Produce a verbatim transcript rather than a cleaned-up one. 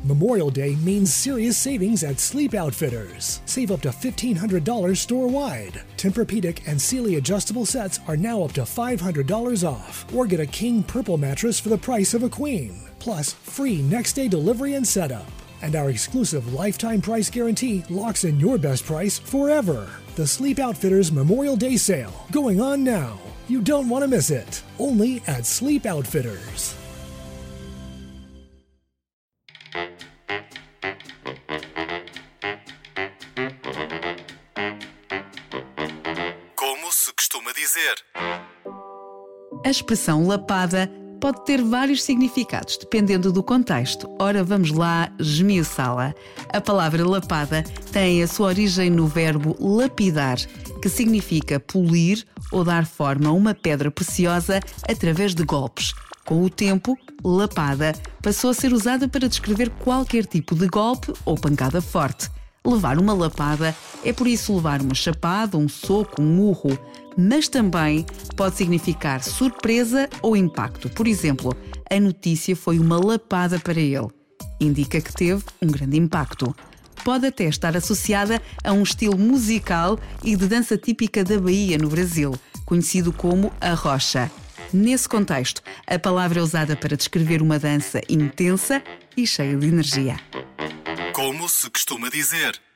Memorial Day means serious savings at Sleep Outfitters. Save up to fifteen hundred dollars store-wide. Tempur-Pedic and Sealy adjustable sets are now up to five hundred dollars off. Or get a king purple mattress for the price of a queen. Plus, free next-day delivery and setup. And our exclusive lifetime price guarantee locks in your best price forever. The Sleep Outfitters Memorial Day sale, going on now. You don't want to miss it. Only at Sleep Outfitters. Como se costuma dizer. A expressão lapada pode ter vários significados, dependendo do contexto. Ora, vamos lá esmiuçá-la. A palavra lapada tem a sua origem no verbo lapidar, que significa polir ou dar forma a uma pedra preciosa através de golpes. Com o tempo, lapada passou a ser usada para descrever qualquer tipo de golpe ou pancada forte. Levar uma lapada é, por isso, levar uma chapada, um soco, um murro, mas também pode significar surpresa ou impacto. Por exemplo, a notícia foi uma lapada para ele. Indica que teve um grande impacto. Pode até estar associada a um estilo musical e de dança típica da Bahia, no Brasil, conhecido como a rocha. Nesse contexto, a palavra é usada para descrever uma dança intensa e cheia de energia. Como se costuma dizer.